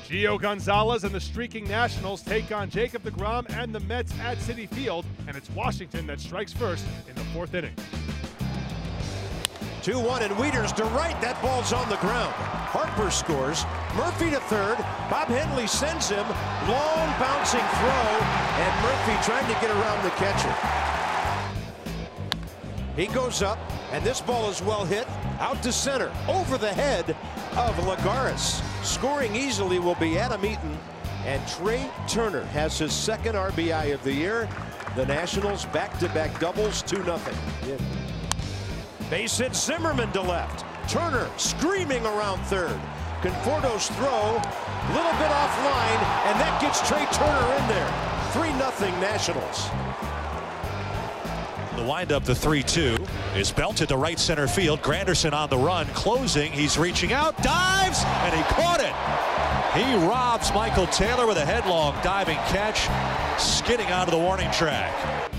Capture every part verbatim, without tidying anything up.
Gio Gonzalez and the streaking Nationals take on Jacob deGrom and the Mets at Citi Field, and it's Washington that strikes first in the fourth inning. two one and Wieters to right. That ball's on the ground. Harper scores. Murphy to third. Bob Henley sends him. Long bouncing throw, and Murphy trying to get around the catcher. He goes up, and this ball is well hit. Out to center, over the head of Lagares. Scoring easily will be Adam Eaton, and Trey Turner has his second R B I of the year. The Nationals back-to-back doubles, two nothing. Yeah. Base hit Zimmerman to left. Turner screaming around third. Conforto's throw, a little bit offline, and that gets Trey Turner in there. three nothing Nationals. The windup, the three two, is belted to right center field. Granderson on the run, closing. He's reaching out, dives, and he caught it. He robs Michael Taylor with a headlong diving catch, skidding out of the warning track.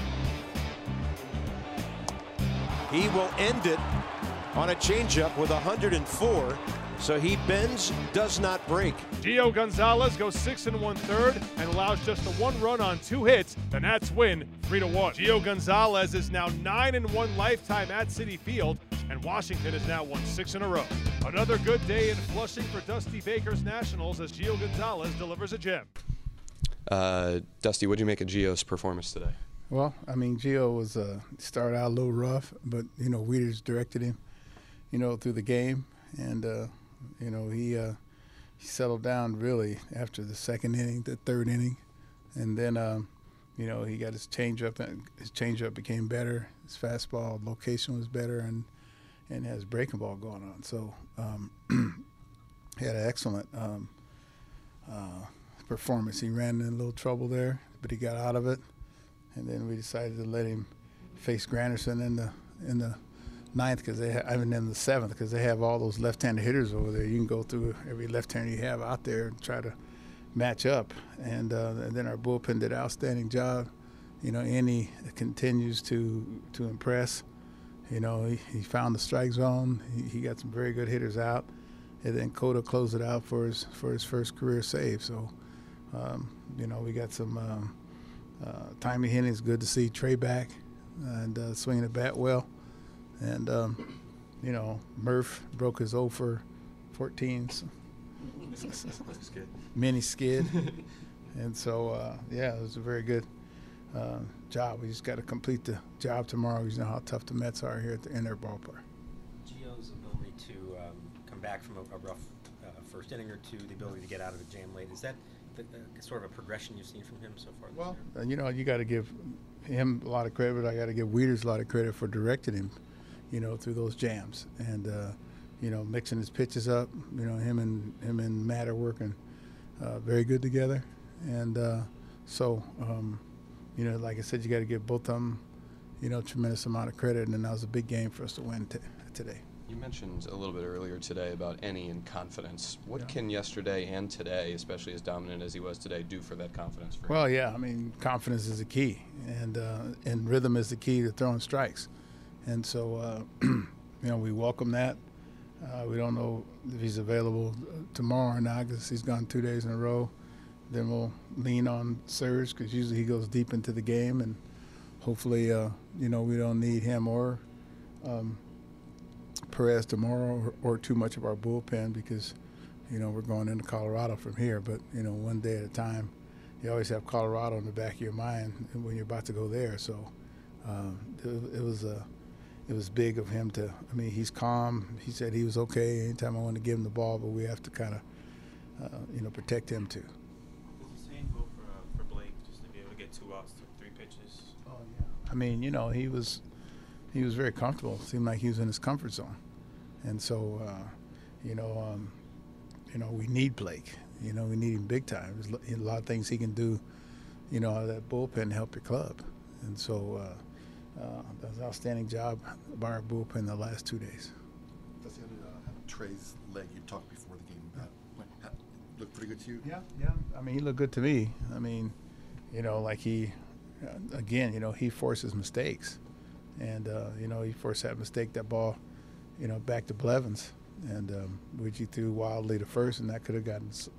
He will end it on a changeup with one hundred four. So he bends, does not break. Gio Gonzalez goes six and one third and allows just the one run on two hits. The Nats win three to one. Gio Gonzalez is now nine and one lifetime at Citi Field, and Washington has now won six in a row. Another good day in Flushing for Dusty Baker's Nationals as Gio Gonzalez delivers a gem. Uh, Dusty, what did you make of Gio's performance today? Well, I mean, Gio was uh, started out a little rough, but you know, Wieters directed him, you know, through the game, and uh, you know, he uh, he settled down really after the second inning, the third inning, and then um, you know, he got his changeup. His changeup became better. His fastball location was better, and and has breaking ball going on. So um, he had an excellent um, uh, performance. He ran in a little trouble there, but he got out of it. And then we decided to let him face Granderson in the in the ninth because they ha I mean in the seventh because they have all those left-handed hitters over there. You can go through every left-hander you have out there and try to match up. And, uh, and then our bullpen did an outstanding job. You know, Andy continues to to impress. You know, he, he found the strike zone. He, he got some very good hitters out, and then Cota closed it out for his for his first career save. So, um, you know, we got some. Um, Uh, timely hitting is good to see Trey back and uh, swinging the bat well. And, um, you know, Murph broke his oh for fourteen mini skid. And so, uh, yeah, it was a very good uh, job. We just got to complete the job tomorrow. You know how tough the Mets are here at the, in their ballpark. Gio's ability to um, come back from a, a rough uh, first inning or two, the ability to get out of a jam late, is that The, the sort of a progression you've seen from him so far this well, year? Uh, you know, you got to give him a lot of credit, but I got to give Wieters a lot of credit for directing him, you know, through those jams and, uh, you know, mixing his pitches up. You know, him and him and Matt are working uh, very good together. And uh, so, um, you know, like I said, you got to give both of them, you know, a tremendous amount of credit. And that was a big game for us to win today. You mentioned a little bit earlier today about Enny and confidence. What Yeah. can yesterday and today, especially as dominant as he was today, do for that confidence for him? Well, yeah, I mean, confidence is the key, and uh, and rhythm is the key to throwing strikes. And so, uh, you know, we welcome that. Uh, we don't know if he's available tomorrow or not because he's gone two days in a row. Then we'll lean on Serge because usually he goes deep into the game, and hopefully, uh, you know, we don't need him or um, Perez tomorrow or, or too much of our bullpen because, you know, we're going into Colorado from here. But, you know, one day at a time. You always have Colorado in the back of your mind when you're about to go there. So um, it, it was a, it was big of him to. I mean, he's calm. He said he was okay anytime I wanted to give him the ball, but we have to kind of, uh, you know, protect him too. Does the same go for uh, for Blake just to be able to get two outs, three pitches? Oh yeah. I mean, you know, he was. He was very comfortable. It seemed like he was in his comfort zone, and so, uh, you know, um, you know, we need Blake. You know, we need him big time. There's a lot of things he can do, you know, out of that bullpen to help your club, and so uh, uh, that was an outstanding job by our bullpen the last two days. That's the other uh, Trey's leg. You talked before the game about yeah. Looked pretty good to you. Yeah, yeah. I mean, he looked good to me. I mean, you know, like he, uh, again, you know, he forces mistakes. And, uh, you know, he forced that mistake, that ball, you know, back to Blevins. And um, Luigi threw wildly to first, and that could have gotten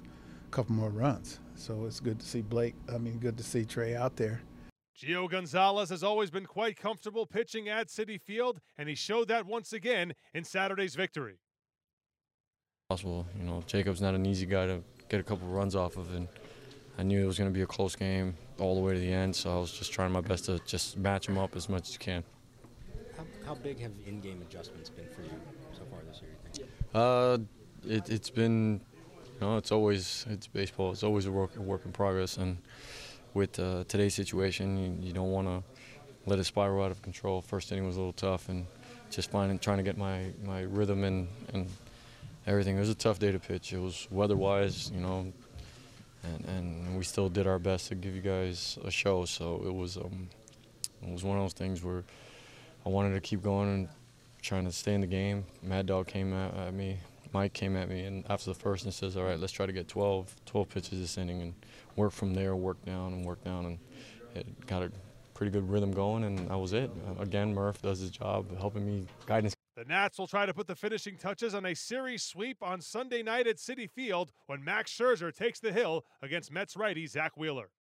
couple more runs. So it's good to see Blake. I mean, good to see Trey out there. Gio Gonzalez has always been quite comfortable pitching at Citi Field, and he showed that once again in Saturday's victory. Possible, you know, Jacob's not an easy guy to get a couple runs off of, and I knew it was going to be a close game all the way to the end, so I was just trying my best to just match him up as much as you can. How, how big have in-game adjustments been for you so far this year, you think? Uh, it, it's been, you know, it's always, it's baseball. It's always a work, a work in progress, and with uh, today's situation, you, you don't want to let it spiral out of control. First inning was a little tough, and just finding, trying to get my, my rhythm and, and everything. It was a tough day to pitch. It was weather-wise, you know, and, and we still did our best to give you guys a show. So it was, um, it was one of those things where I wanted to keep going and trying to stay in the game. Mad Dog came at, at me. Mike came at me, and after the first, and says, all right, let's try to get twelve, twelve pitches this inning and work from there, work down and work down. And it got a pretty good rhythm going, and that was it. Again, Murph does his job helping me, guidance. The Nats will try to put the finishing touches on a series sweep on Sunday night at Citi Field when Max Scherzer takes the hill against Mets righty Zach Wheeler.